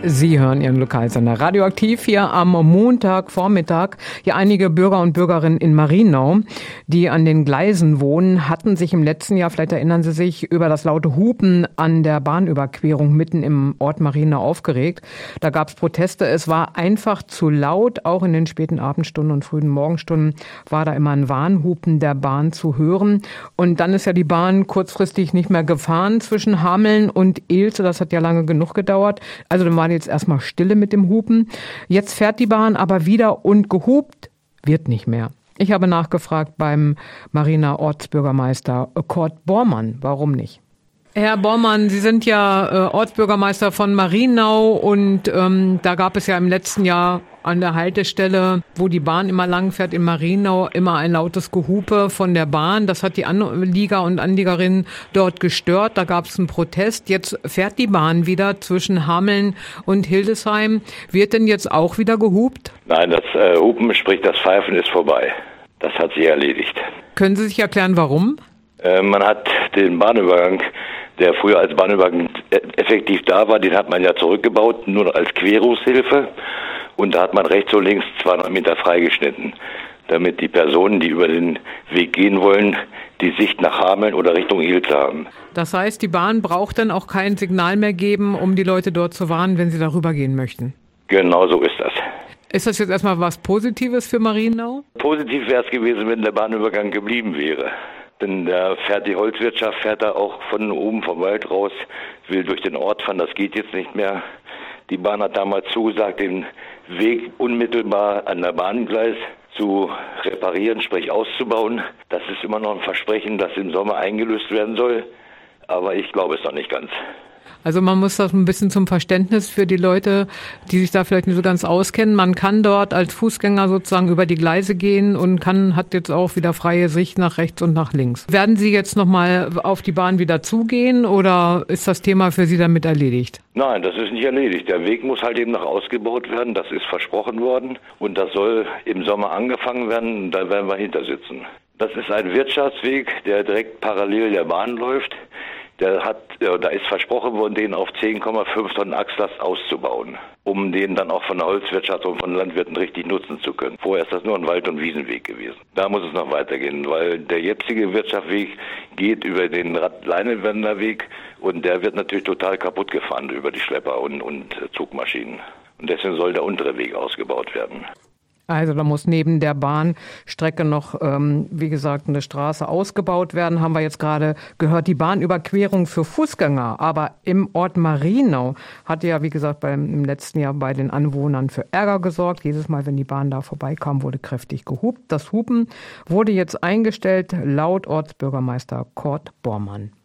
Sie hören Ihren Lokalsender Radioaktiv hier am Montagvormittag. Ja, einige Bürger und Bürgerinnen in Marienau, die an den Gleisen wohnen, hatten sich im letzten Jahr, vielleicht erinnern Sie sich, über das laute Hupen an der Bahnüberquerung mitten im Ort Marienau aufgeregt. Da gab es Proteste. Es war einfach zu laut. Auch in den späten Abendstunden und frühen Morgenstunden war da immer ein Warnhupen der Bahn zu hören. Und dann ist ja die Bahn kurzfristig nicht mehr gefahren zwischen Hameln und Ilse. Das hat ja lange genug gedauert. Also dann war jetzt erstmal Stille mit dem Hupen. Jetzt fährt die Bahn aber wieder und gehupt wird nicht mehr. Ich habe nachgefragt beim Marienauer Ortsbürgermeister Kurt Bormann. Warum nicht? Herr Bormann, Sie sind ja Ortsbürgermeister von Marienau und da gab es ja im letzten Jahr an der Haltestelle, wo die Bahn immer lang fährt in Marienau, immer ein lautes Gehupe von der Bahn. Das hat die Anlieger und Anliegerinnen dort gestört. Da gab es einen Protest. Jetzt fährt die Bahn wieder zwischen Hameln und Hildesheim. Wird denn jetzt auch wieder gehupt? Nein, das Hupen, sprich das Pfeifen, ist vorbei. Das hat sich erledigt. Können Sie sich erklären, warum? Man hat den Bahnübergang, der früher als Bahnübergang effektiv da war, den hat man ja zurückgebaut, nur noch als Querungshilfe. Und da hat man rechts und links 200 Meter freigeschnitten, damit die Personen, die über den Weg gehen wollen, die Sicht nach Hameln oder Richtung Ilse haben. Das heißt, die Bahn braucht dann auch kein Signal mehr geben, um die Leute dort zu warnen, wenn sie darüber gehen möchten? Genau so ist das. Ist das jetzt erstmal was Positives für Marienau? Positiv wäre es gewesen, wenn der Bahnübergang geblieben wäre. Denn da fährt die Holzwirtschaft, fährt da auch von oben vom Wald raus, will durch den Ort fahren, das geht jetzt nicht mehr. Die Bahn hat damals zugesagt, den Weg unmittelbar an der Bahngleis zu reparieren, sprich auszubauen. Das ist immer noch ein Versprechen, das im Sommer eingelöst werden soll. Aber ich glaube es noch nicht ganz. Also man muss das ein bisschen zum Verständnis für die Leute, die sich da vielleicht nicht so ganz auskennen. Man kann dort als Fußgänger sozusagen über die Gleise gehen und hat jetzt auch wieder freie Sicht nach rechts und nach links. Werden Sie jetzt nochmal auf die Bahn wieder zugehen oder ist das Thema für Sie damit erledigt? Nein, das ist nicht erledigt. Der Weg muss halt eben noch ausgebaut werden. Das ist versprochen worden und das soll im Sommer angefangen werden. Da werden wir hinter sitzen. Das ist ein Wirtschaftsweg, der direkt parallel der Bahn läuft. Da ist versprochen worden, den auf 10,5 Tonnen Achslast auszubauen, um den dann auch von der Holzwirtschaft und von Landwirten richtig nutzen zu können. Vorher ist das nur ein Wald- und Wiesenweg gewesen. Da muss es noch weitergehen, weil der jetzige Wirtschaftsweg geht über den Leinewänderweg und der wird natürlich total kaputt gefahren über die Schlepper und Zugmaschinen. Und deswegen soll der untere Weg ausgebaut werden. Also da muss neben der Bahnstrecke noch, wie gesagt, eine Straße ausgebaut werden. Haben wir jetzt gerade gehört, die Bahnüberquerung für Fußgänger. Aber im Ort Marienau hat ja, wie gesagt, im letzten Jahr bei den Anwohnern für Ärger gesorgt. Jedes Mal, wenn die Bahn da vorbeikam, wurde kräftig gehupt. Das Hupen wurde jetzt eingestellt, laut Ortsbürgermeister Kurt Bormann.